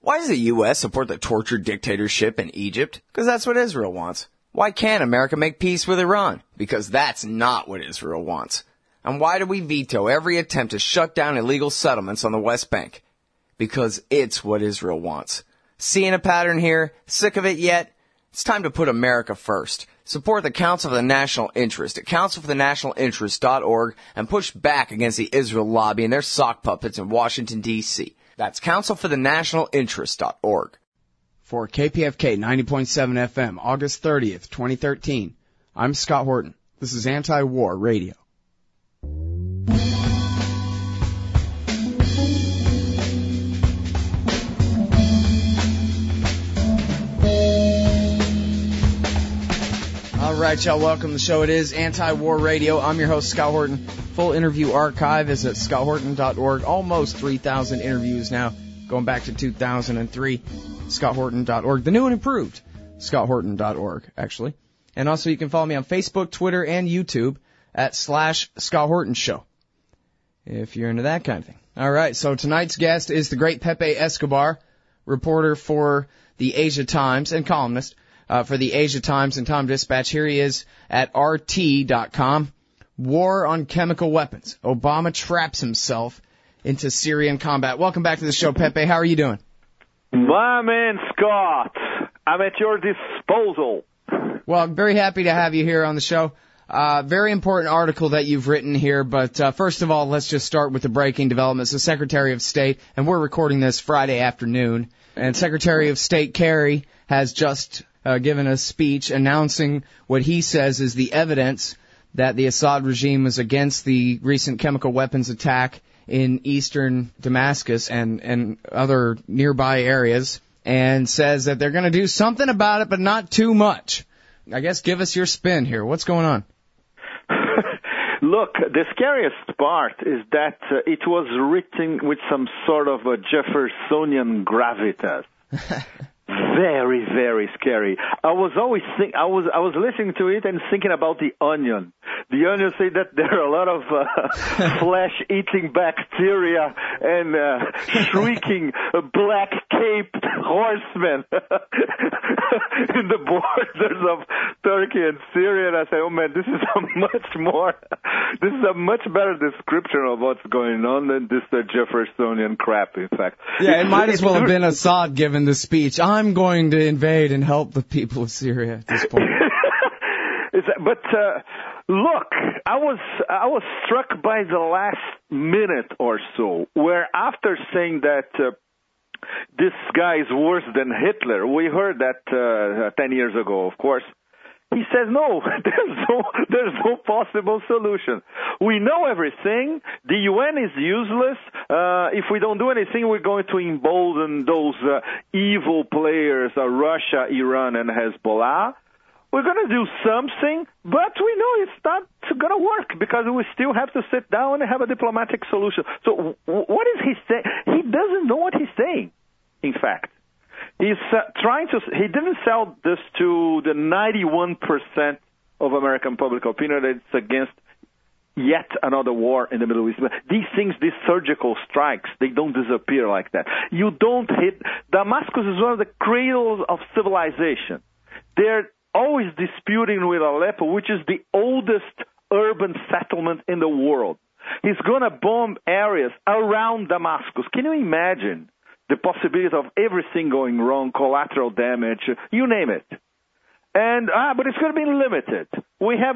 Why does the U.S. support the tortured dictatorship in Egypt? Because that's what Israel wants. Why can't America make peace with Iran? Because that's not what Israel wants. And why do we veto every attempt to shut down illegal settlements on the West Bank? Because it's what Israel wants. Seeing a pattern here? Sick of it yet? It's time to put America first. Support the Council for the National Interest at councilforthenationalinterest.org and push back against the Israel lobby and their sock puppets in Washington, D.C. That's councilforthenationalinterest.org. For KPFK 90.7 FM, August 30th, 2013, I'm Scott Horton. This is Anti-War Radio. All right, y'all, welcome to the show. It is Anti-War Radio. I'm your host, Scott Horton. Full interview archive is at scotthorton.org. Almost 3,000 interviews now, going back to 2003. scotthorton.org. The new and improved scotthorton.org, actually. And also you can follow me on Facebook, Twitter, and YouTube at /Scott Horton Show, if you're into that kind of thing. All right, so tonight's guest is the great Pepe Escobar, reporter for the Asia Times and columnist for the Asia Times and Time Dispatch. Here he is at RT.com. War on chemical weapons. Obama traps himself into Syrian combat. Welcome back to the show, Pepe. How are you doing? My man, Scott. I'm at your disposal. Well, I'm very happy to have you here on the show. Very important article that you've written here, but first of all, let's just start with the breaking developments. The Secretary of State, and we're recording this Friday afternoon, and Secretary of State Kerry has just given a speech announcing what he says is the evidence that the Assad regime was against the recent chemical weapons attack in eastern Damascus and other nearby areas, and says that they're going to do something about it, but not too much. I guess give us your spin here. What's going on? Look, the scariest part is that it was written with some sort of a Jeffersonian gravitas. Very, very scary. I was listening to it and thinking about the onion. The onion say that there are a lot of flesh-eating bacteria and shrieking black-caped horsemen in the borders of Turkey and Syria. And I say, oh man, this is a much better description of what's going on than this Jeffersonian crap, in fact. Yeah, it might as well have been Assad giving the speech. I'm going to invade and help the people of Syria at this point. But look, I was struck by the last minute or so, where after saying that this guy is worse than Hitler, we heard that 10 years ago, of course. He says, no, there's no possible solution. We know everything. The UN is useless. If we don't do anything, we're going to embolden those evil players, Russia, Iran, and Hezbollah. We're going to do something, but we know it's not going to work because we still have to sit down and have a diplomatic solution. So what is he saying? He doesn't know what he's saying, in fact. He didn't sell this to the 91% of American public opinion that it's against yet another war in the Middle East. These things, these surgical strikes, they don't disappear like that. You don't hit. Damascus is one of the cradles of civilization. They're always disputing with Aleppo, which is the oldest urban settlement in the world. He's going to bomb areas around Damascus. Can you imagine the possibility of everything going wrong, collateral damage, you name it? And but it's going to be limited. We have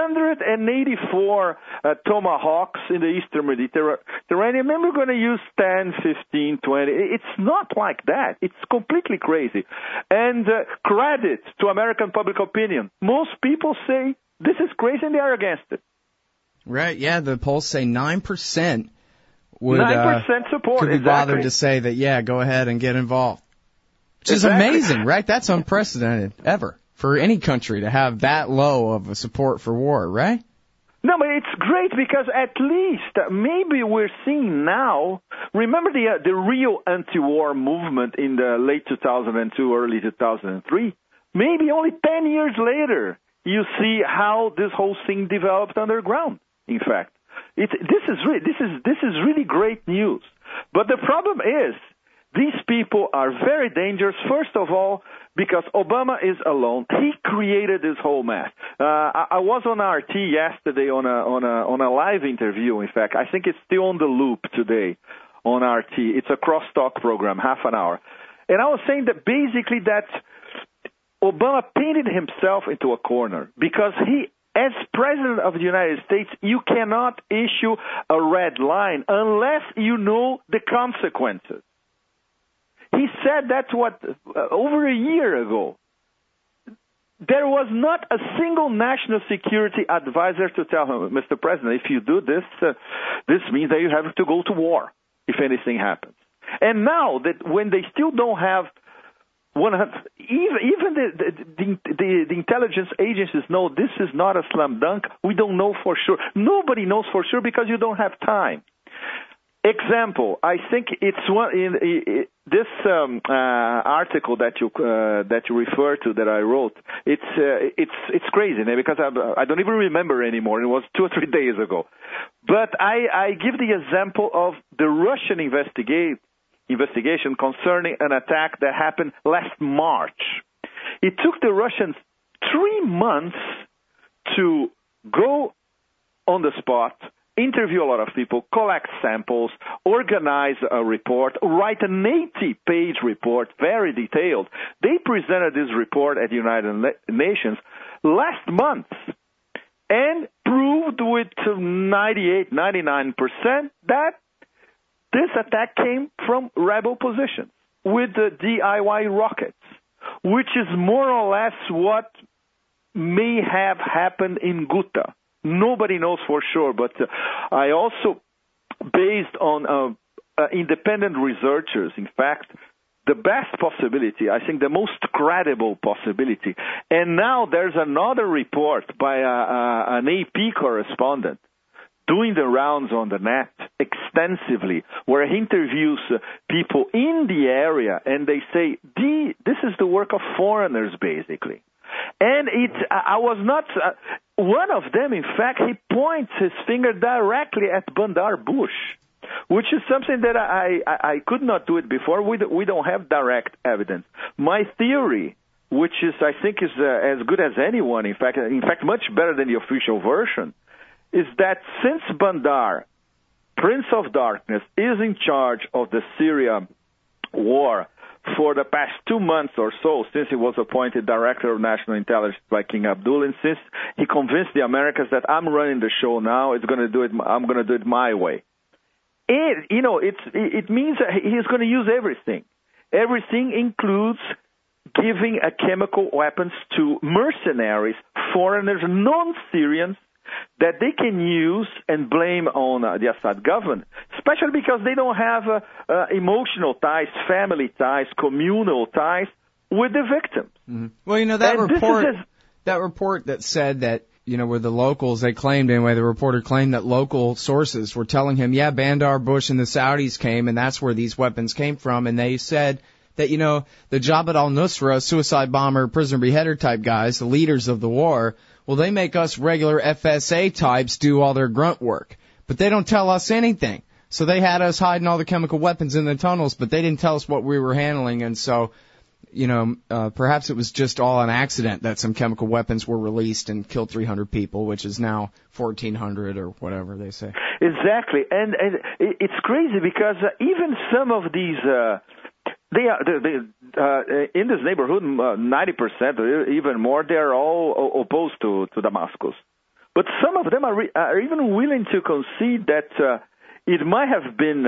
384 Tomahawks in the Eastern Mediterranean. Maybe we're going to use 10, 15, 20. It's not like that. It's completely crazy. And credit to American public opinion. Most people say this is crazy and they are against it. Right, yeah, the polls say 9% would 9% support, could be bothered to say that, yeah, go ahead and get involved. Which is amazing, right? That's unprecedented ever for any country to have that low of a support for war, right? No, but it's great because at least maybe we're seeing now, remember the real anti-war movement in the late 2002, early 2003? Maybe only 10 years later you see how this whole thing developed underground, in fact. This is really great news. But the problem is these people are very dangerous, first of all, because Obama is alone. He created this whole mess. I was on RT yesterday on a live interview, in fact. I think it's still on the loop today on RT. It's a crosstalk program, half an hour. And I was saying that basically that Obama painted himself into a corner because he, as President of the United States, you cannot issue a red line unless you know the consequences. He said that over a year ago. There was not a single national security advisor to tell him, Mr. President, if you do this, this means that you have to go to war if anything happens. And now that when they still don't have 100, even the intelligence agencies know this is not a slam dunk. We don't know for sure. Nobody knows for sure because you don't have time. Example, I think it's one in this article that you refer to that I wrote. It's crazy because I don't even remember anymore. It was 2 or 3 days ago, but I give the example of the Russian investigation concerning an attack that happened last March. It took the Russians 3 months to go on the spot, interview a lot of people, collect samples, organize a report, write an 80-page report, very detailed. They presented this report at the United Nations last month and proved with 98, 99% that this attack came from rebel positions with the DIY rockets, which is more or less what may have happened in Ghouta. Nobody knows for sure, but I also, based on independent researchers, in fact, the best possibility, I think the most credible possibility, and now there's another report by an AP correspondent doing the rounds on the net extensively, where he interviews people in the area, and they say, this is the work of foreigners, basically. And I was not, one of them, in fact, he points his finger directly at Bandar Bush, which is something that I could not do it before. We don't have direct evidence. My theory, which is, I think, is as good as anyone, in fact, much better than the official version, is that since Bandar, Prince of Darkness, is in charge of the Syria war for the past 2 months or so, since he was appointed Director of National Intelligence by King Abdullah, and since he convinced the Americans that I'm running the show now, I'm going to do it my way. It means that he's going to use everything. Everything includes giving chemical weapons to mercenaries, foreigners, non-Syrians, that they can use and blame on the Assad government, especially because they don't have emotional ties, family ties, communal ties with the victims. Mm-hmm. Well, that report that said that, where the locals, they claimed anyway, the reporter claimed that local sources were telling him, Bandar Bush and the Saudis came, and that's where these weapons came from, and they said that, the Jabhat al-Nusra, suicide bomber, prisoner beheader type guys, the leaders of the war, well, they make us regular FSA types do all their grunt work, but they don't tell us anything. So they had us hiding all the chemical weapons in the tunnels, but they didn't tell us what we were handling, and so, perhaps it was just all an accident that some chemical weapons were released and killed 300 people, which is now 1,400 or whatever they say. Exactly, and it's crazy because even some of these They in this neighborhood, 90% or even more, they are all opposed to Damascus. But some of them are even willing to concede that it might have been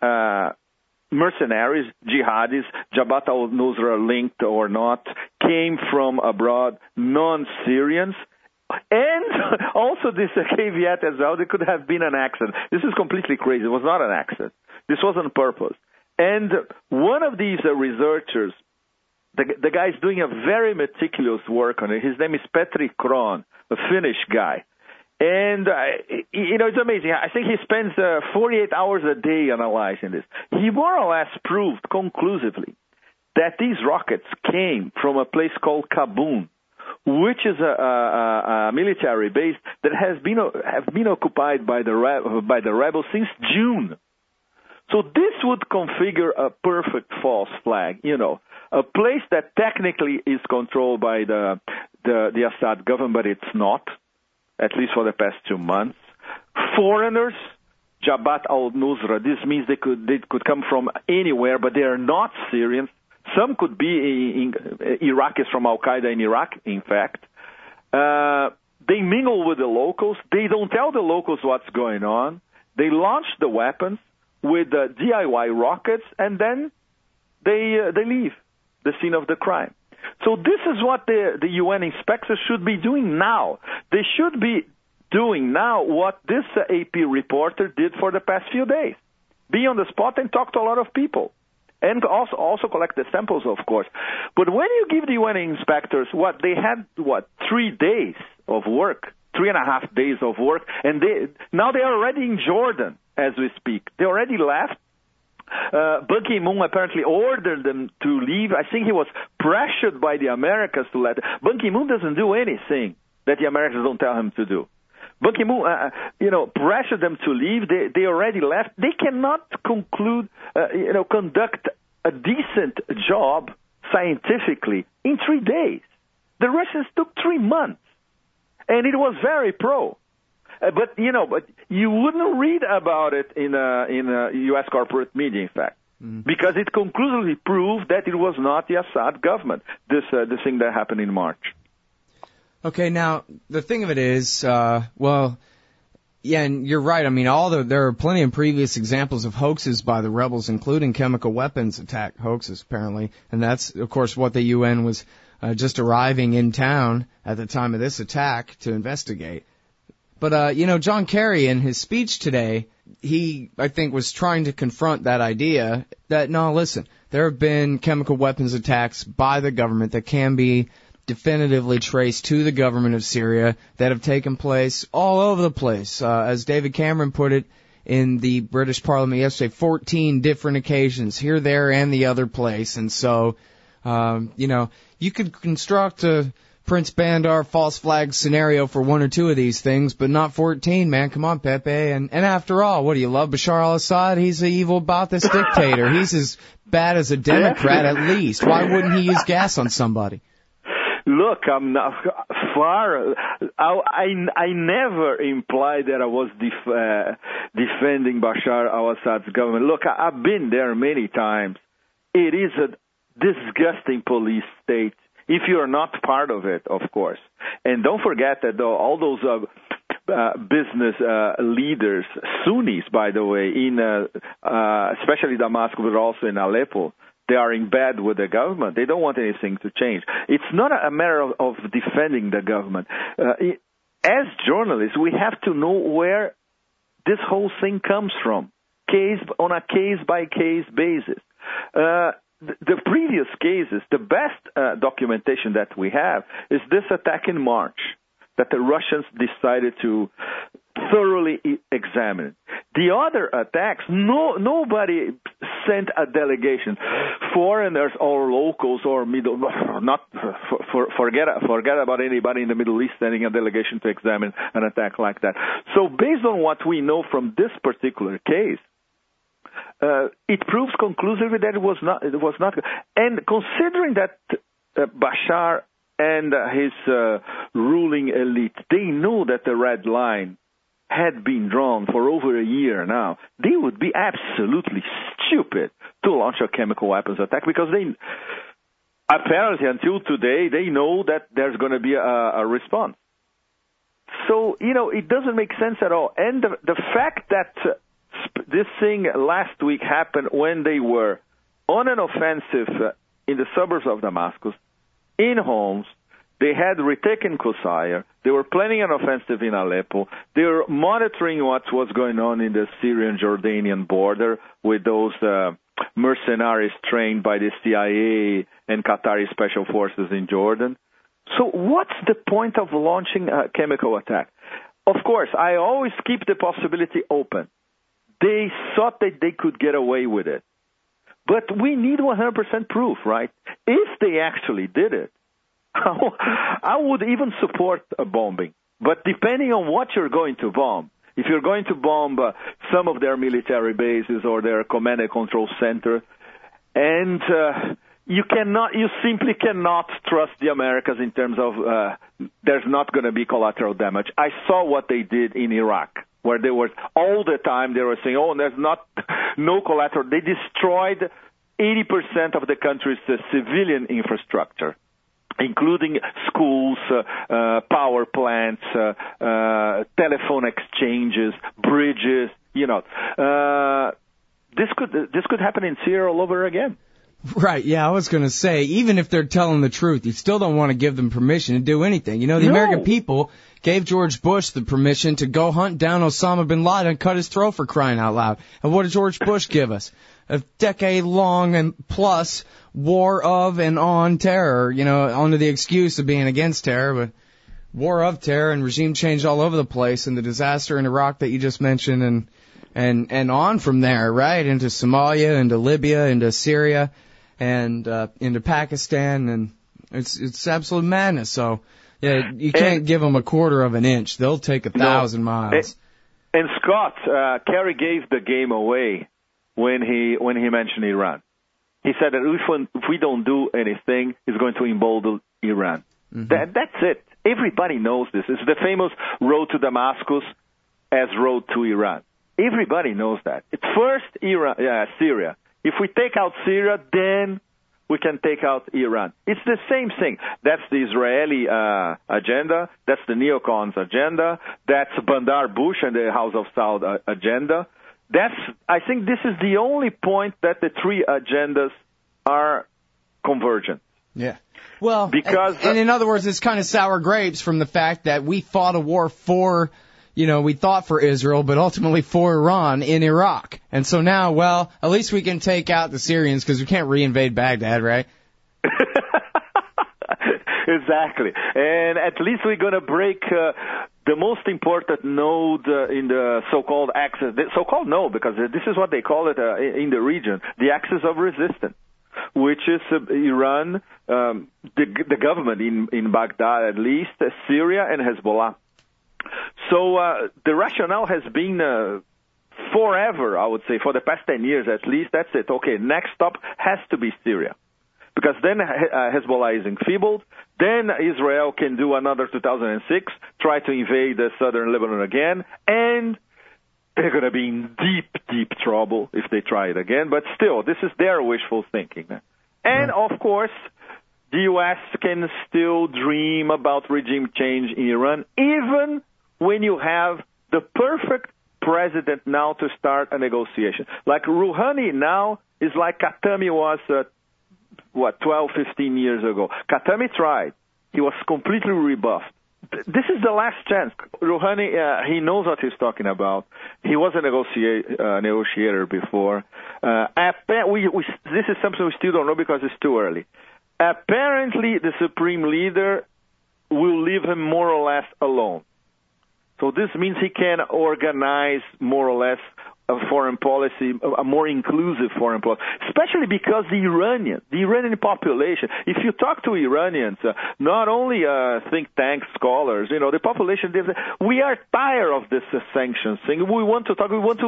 mercenaries, jihadis, Jabhat al-Nusra linked or not, came from abroad, non-Syrians. And also this caveat as well, it could have been an accident. This is completely crazy. It was not an accident. This was on purpose. And one of these researchers, the guy's doing a very meticulous work on it. His name is Petri Kron, a Finnish guy. And, it's amazing. I think he spends 48 hours a day analyzing this. He more or less proved conclusively that these rockets came from a place called Kabun, which is a military base that has been occupied by the rebels since June. So this would configure a perfect false flag, a place that technically is controlled by the Assad government, but it's not, at least for the past 2 months. Foreigners, Jabhat al-Nusra, this means they could come from anywhere, but they are not Syrians. Some could be Iraqis from Al-Qaeda in Iraq, in fact. They mingle with the locals. They don't tell the locals what's going on. They launch the weapons with DIY rockets, and then they leave the scene of the crime. So this is what the UN inspectors should be doing now. They should be doing now what this AP reporter did for the past few days. Be on the spot and talk to a lot of people. And also collect the samples, of course. But when you give the UN inspectors they had 3 days of work, 3.5 days of work, and now they are already in Jordan as we speak. They already left. Ban Ki-moon apparently ordered them to leave. I think he was pressured by the Americans to let. Ban Ki-moon doesn't do anything that the Americans don't tell him to do. Ban Ki-moon, pressured them to leave. They already left. They cannot conduct a decent job scientifically in 3 days. The Russians took 3 months, and it was very pro. But you wouldn't read about it in U.S. corporate media, in fact, because it conclusively proved that it was not the Assad government. This thing that happened in March. Okay, now, the thing of it is, yeah, and you're right. I mean, there are plenty of previous examples of hoaxes by the rebels, including chemical weapons attack hoaxes, apparently. And that's, of course, what the UN was just arriving in town at the time of this attack to investigate. But, John Kerry, in his speech today, he, I think, was trying to confront that idea that, no, listen, there have been chemical weapons attacks by the government that can be definitively traced to the government of Syria that have taken place all over the place. As David Cameron put it in the British Parliament yesterday, 14 different occasions, here, there, and the other place. And so, you could construct a Prince Bandar false flag scenario for 1 or 2 of these things, but not 14, man. Come on, Pepe. And after all, what do you love Bashar al-Assad? He's an evil Ba'athist dictator. He's as bad as a Democrat at least. Why wouldn't he use gas on somebody? Look, I'm not far. I never implied that I was defending Bashar al-Assad's government. Look, I've been there many times. It is a disgusting police state, if you're not part of it, of course. And don't forget that all those business leaders, Sunnis, by the way, in especially Damascus, but also in Aleppo, they are in bed with the government. They don't want anything to change. It's not a matter of defending the government. As journalists, we have to know where this whole thing comes from, on a case-by-case basis. The previous cases, the best documentation that we have is this attack in March that the Russians decided to thoroughly examine. The other attacks, nobody sent a delegation, foreigners or locals or forget about anybody in the Middle East sending a delegation to examine an attack like that. So based on what we know from this particular case, it proves conclusively that it was not. And considering that Bashar and his ruling elite, they knew that the red line had been drawn for over a year now, they would be absolutely stupid to launch a chemical weapons attack, because they apparently until today they know that there's going to be a response. So, it doesn't make sense at all. And the fact that this thing last week happened when they were on an offensive in the suburbs of Damascus, in homes. They had retaken Qusayr. They were planning an offensive in Aleppo. They were monitoring what was going on in the Syrian-Jordanian border with those mercenaries trained by the CIA and Qatari special forces in Jordan. So what's the point of launching a chemical attack? Of course, I always keep the possibility open. They thought that they could get away with it. But we need 100% proof, right? If they actually did it, I would even support a bombing. But depending on what you're going to bomb, If you're going to bomb some of their military bases or their command and control center, and you simply cannot trust the Americans in terms of there's not going to be collateral damage. I saw what they did in Iraq, where they were all the time they were saying, "Oh, there's no collateral." They destroyed 80% of the country's civilian infrastructure, including schools, power plants, telephone exchanges, bridges. This could happen in Syria all over again. Right, yeah, I was going to say, even if they're telling the truth, you still don't want to give them permission to do anything. The American people gave George Bush the permission to go hunt down Osama bin Laden and cut his throat, for crying out loud. And what did George Bush give us? A decade-long and plus war of and on terror, under the excuse of being against terror, but war of terror and regime change all over the place, and the disaster in Iraq that you just mentioned, and on from there, right, into Somalia, into Libya, into Syria, and into Pakistan, and it's absolute madness. So, yeah, you can't give them a quarter of an inch. They'll take 1,000 miles. And Scott, Kerry gave the game away when he mentioned Iran. He said that if we don't do anything, he's going to embolden Iran. Mm-hmm. That's it. Everybody knows this. It's the famous road to Damascus as road to Iran. Everybody knows that. It's first Syria. If we take out Syria, then we can take out Iran. It's the same thing. That's the Israeli agenda. That's the neocons agenda. That's Bandar Bush and the House of Saud agenda. I think this is the only point that the three agendas are convergent. Yeah. Well, and in other words, it's kind of sour grapes from the fact that we fought a war for, we thought for Israel, but ultimately for Iran in Iraq. And so now, well, at least we can take out the Syrians because we can't reinvade Baghdad, right? Exactly. And at least we're going to break the most important node in the so-called axis. So-called no, because this is what they call it in the region, the axis of resistance, which is Iran, the government in Baghdad at least, Syria, and Hezbollah. So the rationale has been forever, I would say, for the past 10 years at least. That's it. Okay, next stop has to be Syria. Because then Hezbollah is enfeebled. Then Israel can do another 2006, try to invade southern Lebanon again. And they're going to be in deep, deep trouble if they try it again. But still, this is their wishful thinking. And, of course, the U.S. can still dream about regime change in Iran, even when you have the perfect president now to start a negotiation. Like Rouhani now is like Khatami was, 12, 15 years ago. Khatami tried. He was completely rebuffed. This is the last chance. Rouhani, he knows what he's talking about. He was a negotiator before. This is something we still don't know because it's too early. Apparently, the supreme leader will leave him more or less alone. So this means he can organize more or less a foreign policy, a more inclusive foreign policy, especially because the Iranian population, if you talk to Iranians, not only think tank scholars, the population, we are tired of this sanctions thing. We want to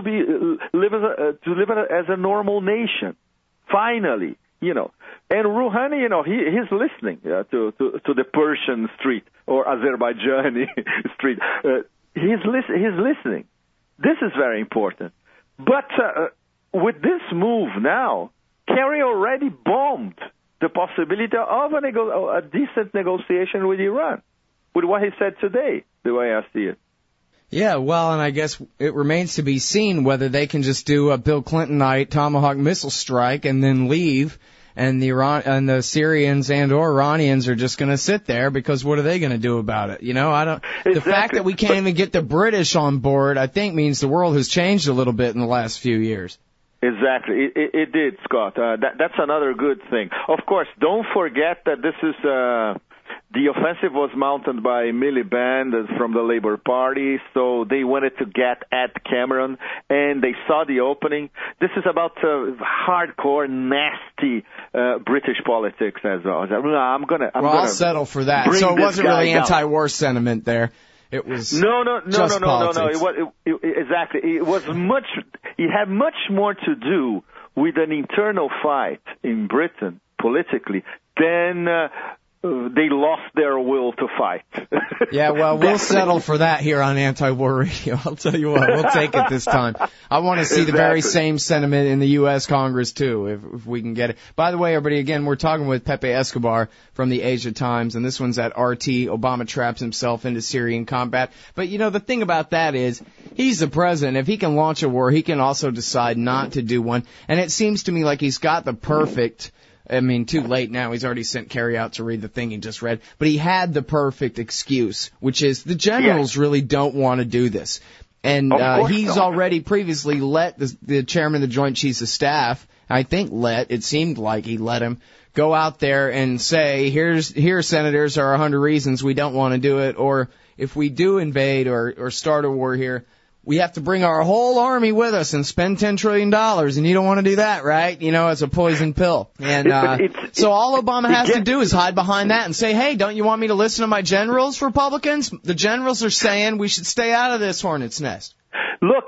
live as a normal nation, finally, And Rouhani, he's listening to the Persian street or Azerbaijani street. He's listening. This is very important. But with this move now, Kerry already bombed the possibility of a decent negotiation with Iran, with what he said today, the way I see it. Yeah, well, and I guess it remains to be seen whether they can just do a Bill Clinton-ite Tomahawk missile strike and then leave, and the Syrians and or Iranians are just going to sit there because what are they going to do about it? Exactly. The fact that we can't even get the British on board, I think, means the world has changed a little bit in the last few years. Exactly. It did, Scott. That's another good thing. Of course, don't forget that this is the offensive was mounted by Miliband from the Labour Party, so they wanted to get at Cameron, and they saw the opening. This is about hardcore, nasty British politics as well. I'll settle for that. So it wasn't really anti-war sentiment there. It was no. politics. Exactly. It was much. It had much more to do with an internal fight in Britain politically than they lost their will to fight. Yeah, well, we'll settle for that here on Anti-War Radio. I'll tell you what, we'll take it this time. I want to see the very same sentiment in the U.S. Congress, too, if we can get it. By the way, everybody, again, we're talking with Pepe Escobar from the Asia Times, and this one's at RT. Obama traps himself into Syrian combat. But, you know, the thing about that is, he's the president. If he can launch a war, he can also decide not to do one. And it seems to me like he's got the perfect... too late now. He's already sent Kerry out to read the thing he just read. But he had the perfect excuse, which is the generals really don't want to do this. And he's already previously let the chairman of the Joint Chiefs of Staff, it seemed like he let him, go out there and say, here, senators, are 100 reasons we don't want to do it. Or if we do invade or start a war here, we have to bring our whole army with us and spend $10 trillion, and you don't want to do that, right? You know, it's a poison pill. And so all Obama has to do is hide behind that and say, hey, don't you want me to listen to my generals, Republicans? The generals are saying we should stay out of this hornet's nest. Look,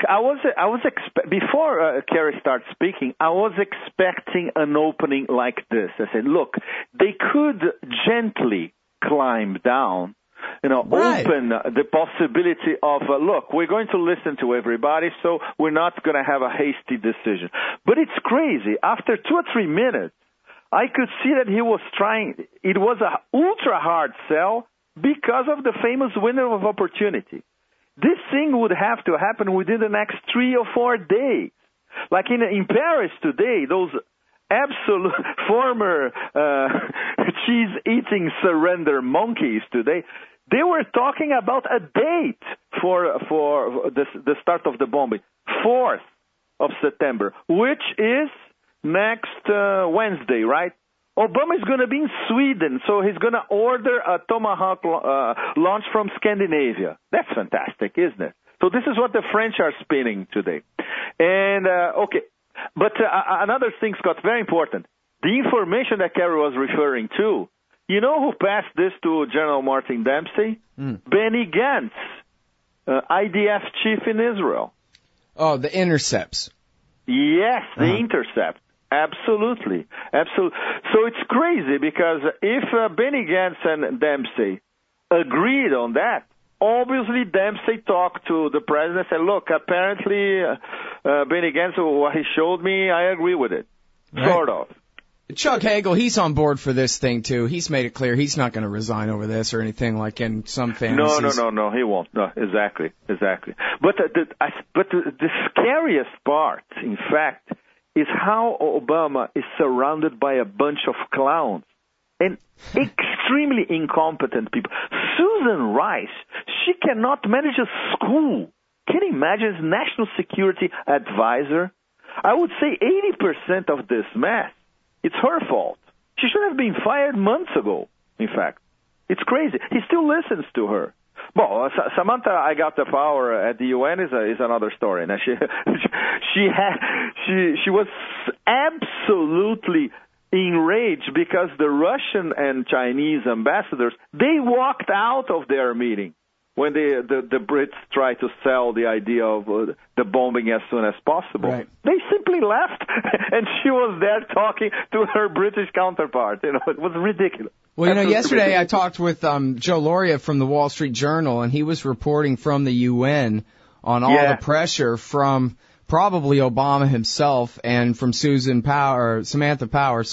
before Kerry starts speaking, I was expecting an opening like this. I said, look, they could gently climb down. Open the possibility of, look, we're going to listen to everybody, so we're not going to have a hasty decision. But it's crazy. After 2 or 3 minutes, I could see that he was trying. It was an ultra-hard sell because of the famous window of opportunity. This thing would have to happen within the next 3 or 4 days. Like in Paris today, those absolute former cheese-eating surrender monkeys today, they were talking about a date for the start of the bombing, 4th of September, which is next Wednesday, right? Obama is going to be in Sweden, so he's going to order a Tomahawk launch from Scandinavia. That's fantastic, isn't it? So this is what the French are spinning today. And, but another thing, Scott, very important. The information that Kerry was referring to, you know who passed this to General Martin Dempsey? Benny Gantz, IDF chief in Israel. Oh, the intercepts. Yes, the intercept. Absolutely. So it's crazy because if Benny Gantz and Dempsey agreed on that, obviously Dempsey talked to the president and said, look, apparently Benny Gantz, what he showed me, I agree with it. Right. Sort of. Chuck Hagel, he's on board for this thing, too. He's made it clear he's not going to resign over this or anything like in some fantasies. No, he won't. No, exactly. But the scariest part, in fact, is how Obama is surrounded by a bunch of clowns and extremely incompetent people. Susan Rice, she cannot manage a school. Can you imagine? As national security advisor, I would say 80% of this mess, it's her fault. She should have been fired months ago, in fact. It's crazy. He still listens to her. Well, Samantha, I got the power at the UN is another story. Now she was absolutely enraged because the Russian and Chinese ambassadors, they walked out of their meeting when the Brits tried to sell the idea of the bombing as soon as possible. Right. They simply left, and she was there talking to her British counterpart. It was ridiculous. Well, yesterday I talked with Joe Loria from the Wall Street Journal, and he was reporting from the UN on all the pressure from probably Obama himself and from Samantha Power,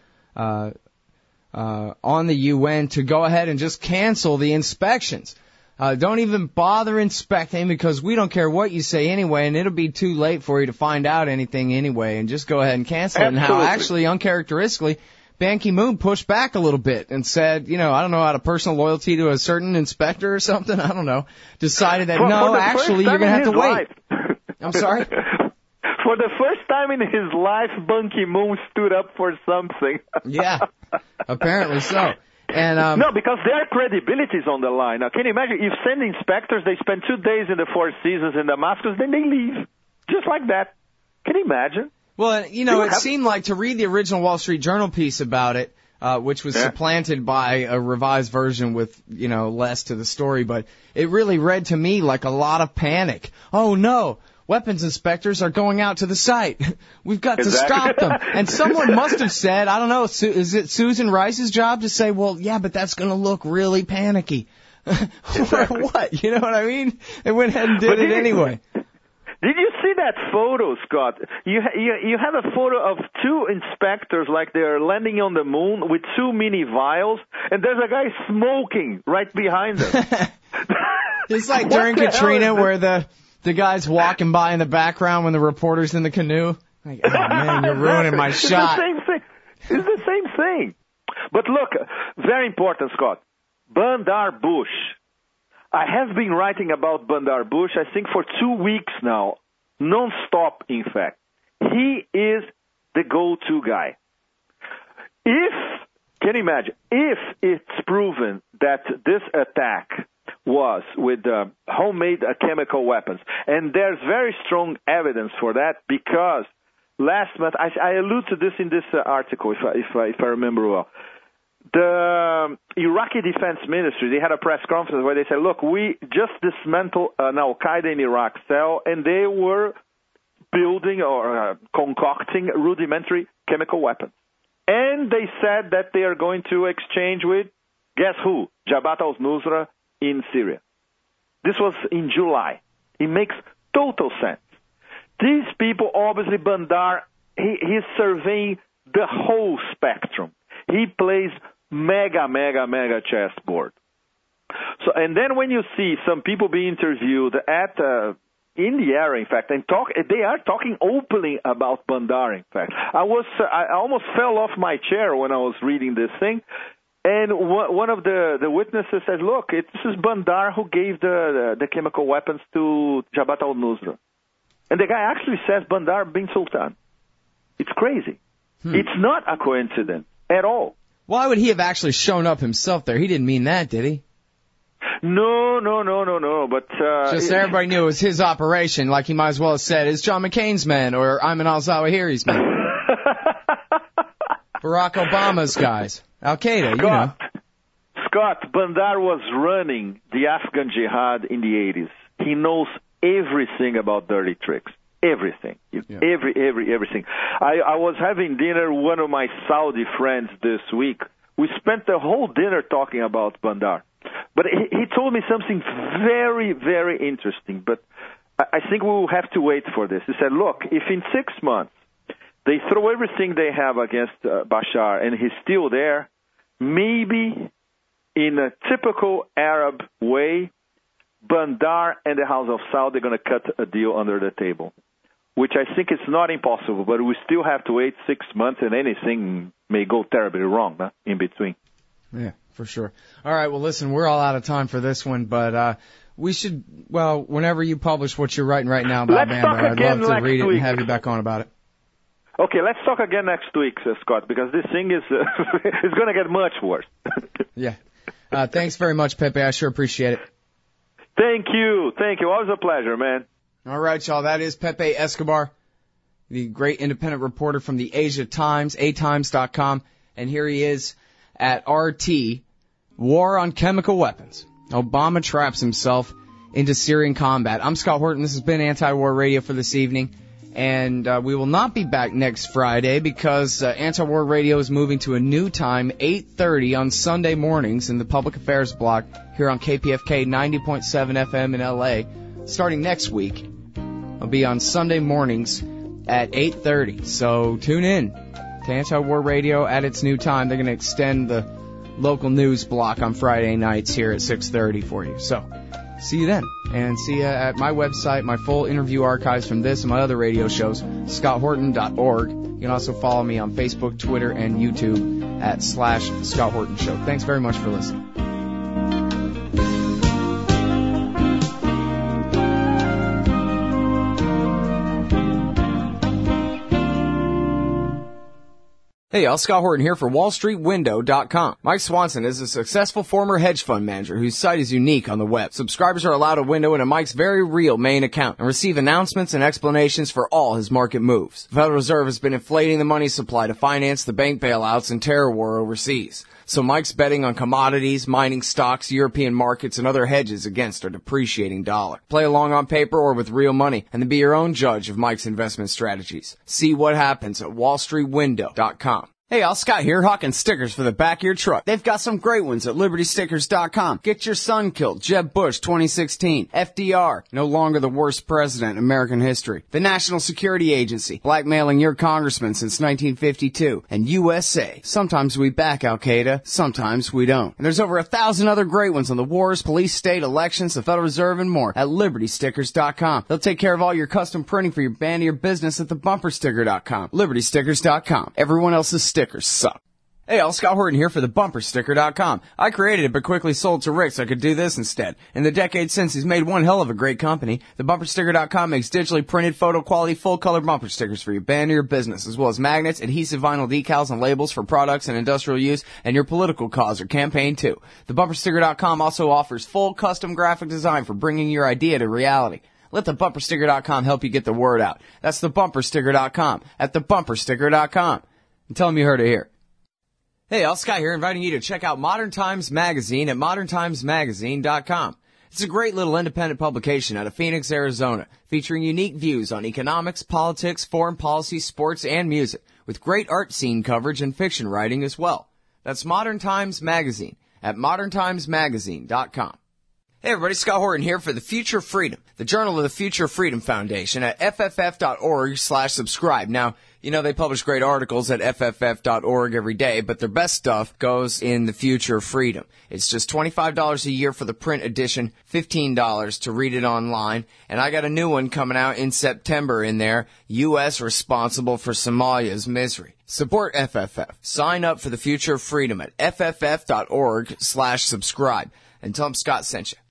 on the UN to go ahead and just cancel the inspections. Don't even bother inspecting because we don't care what you say anyway, and it'll be too late for you to find out anything anyway, and just go ahead and cancel it. And how actually, uncharacteristically, Ban Ki-moon pushed back a little bit and said, I don't know, out of personal loyalty to a certain inspector or something, I don't know, decided that, no, actually, you're going to have to wait. I'm sorry? For the first time in his life, Ban Ki-moon stood up for something. Yeah, apparently so. And, no, because their credibility is on the line. Now, can you imagine? You send inspectors, they spend 2 days in the Four Seasons in Damascus, then they leave. Just like that. Can you imagine? Well, it seemed like to read the original Wall Street Journal piece about it, which was supplanted by a revised version with, less to the story. But it really read to me like a lot of panic. Oh, no. Weapons inspectors are going out to the site. We've got to stop them. And someone must have said, I don't know, is it Susan Rice's job to say, well, yeah, but that's going to look really panicky. Or what? You know what I mean? They went ahead and did it anyway. Did you see that photo, Scott? You have a photo of two inspectors like they're landing on the moon with two mini vials, and there's a guy smoking right behind them. It's like during Katrina where the guy's walking by in the background when the reporter's in the canoe. Like, oh man, you're ruining my shot. It's the same thing. It's the same thing. But look, very important, Scott. Bandar Bush. I have been writing about Bandar Bush, I think, for 2 weeks now. Non-stop, in fact. He is the go-to guy. Can you imagine, if it's proven that this attack was with homemade chemical weapons, and there's very strong evidence for that because last month, I allude to this in this article, if I remember well, the Iraqi Defense Ministry, they had a press conference where they said, look, we just dismantled an Al-Qaeda in Iraq cell, and they were building or concocting rudimentary chemical weapons. And they said that they are going to exchange with, guess who? Jabhat al-Nusra in Syria. This was in July. It makes total sense. These people, obviously, Bandar, he's surveying the whole spectrum. He plays mega chessboard. So, and then when you see some people being interviewed in the area, in fact, and they are talking openly about Bandar, in fact. I almost fell off my chair when I was reading this thing. And one of the witnesses said, look, this is Bandar who gave the chemical weapons to Jabhat al-Nusra. And the guy actually says Bandar bin Sultan. It's crazy. It's not a coincidence at all. Why would he have actually shown up himself there? He didn't mean that, did he? No. But just so everybody knew it was his operation, like he might as well have said, it's John McCain's men or Ayman al-Zawahiri's men. Barack Obama's guys. Al-Qaeda, Scott, Bandar was running the Afghan jihad in the 80s. He knows everything about dirty tricks. Everything. Yeah. Everything. I was having dinner with one of my Saudi friends this week. We spent the whole dinner talking about Bandar. But he told me something very, very interesting. But I think we will have to wait for this. He said, look, if in 6 months they throw everything they have against Bashar and he's still there, maybe in a typical Arab way, Bandar and the House of Saud are going to cut a deal under the table, which I think is not impossible, but we still have to wait 6 months, and anything may go terribly wrong in between. Yeah, for sure. All right, well, listen, we're all out of time for this one, but we should, whenever you publish what you're writing right now about Bandar, I'd love to read it and have you back on about it. Okay, let's talk again next week, Scott, because this thing is is going to get much worse. Yeah. Thanks very much, Pepe. I sure appreciate it. Thank you. Always a pleasure, man. All right, y'all. That is Pepe Escobar, the great independent reporter from the Asia Times, atimes.com. And here he is at RT, War on Chemical Weapons. Obama traps himself into Syrian combat. I'm Scott Horton. This has been Anti-War Radio for this evening. And we will not be back next Friday because Anti-War Radio is moving to a new time, 8:30 on Sunday mornings in the Public Affairs block here on KPFK 90.7 FM in L.A. Starting next week, I'll be on Sunday mornings at 8:30. So tune in to Anti-War Radio at its new time. They're going to extend the local news block on Friday nights here at 6:30 for you. So see you then, and see you at my website, my full interview archives from this and my other radio shows, scotthorton.org. You can also follow me on Facebook, Twitter, and YouTube at /Scott Horton Show. Thanks very much for listening. Hey, y'all, Scott Horton here for WallStreetWindow.com. Mike Swanson is a successful former hedge fund manager whose site is unique on the web. Subscribers are allowed a window into Mike's very real main account and receive announcements and explanations for all his market moves. The Federal Reserve has been inflating the money supply to finance the bank bailouts and terror war overseas. So Mike's betting on commodities, mining stocks, European markets, and other hedges against a depreciating dollar. Play along on paper or with real money, and then be your own judge of Mike's investment strategies. See what happens at WallStreetWindow.com. Hey, y'all, Scott here, hawking stickers for the back of your truck. They've got some great ones at LibertyStickers.com. Get your son killed, Jeb Bush 2016. FDR, no longer the worst president in American history. The National Security Agency, blackmailing your congressman since 1952. And USA, sometimes we back Al-Qaeda, sometimes we don't. And there's over 1,000 other great ones on the wars, police, state, elections, the Federal Reserve, and more at LibertyStickers.com. They'll take care of all your custom printing for your band or your business at thebumpersticker.com. LibertyStickers.com. Everyone else's stickers suck. Hey, all, Scott Horton here for the BumperSticker.com. I created it but quickly sold to Rick so I could do this instead. In the decades since, he's made one hell of a great company. The BumperSticker.com makes digitally printed, photo-quality, full-color bumper stickers for your band or your business, as well as magnets, adhesive vinyl decals, and labels for products and industrial use, and your political cause or campaign, too. The BumperSticker.com also offers full custom graphic design for bringing your idea to reality. Let the BumperSticker.com help you get the word out. That's the BumperSticker.com at the BumperSticker.com. And tell them you heard it here. Hey, all, Scott here, inviting you to check out Modern Times Magazine at moderntimesmagazine.com. It's a great little independent publication out of Phoenix, Arizona, featuring unique views on economics, politics, foreign policy, sports, and music, with great art scene coverage and fiction writing as well. That's Modern Times Magazine at moderntimesmagazine.com. Hey everybody, Scott Horton here for The Future of Freedom, the Journal of the Future of Freedom Foundation at fff.org/subscribe. Now, you know they publish great articles at fff.org every day, but their best stuff goes in The Future of Freedom. It's just $25 a year for the print edition, $15 to read it online, and I got a new one coming out in September in there, U.S. Responsible for Somalia's Misery. Support FFF. Sign up for The Future of Freedom at fff.org/subscribe and tell them Scott sent you.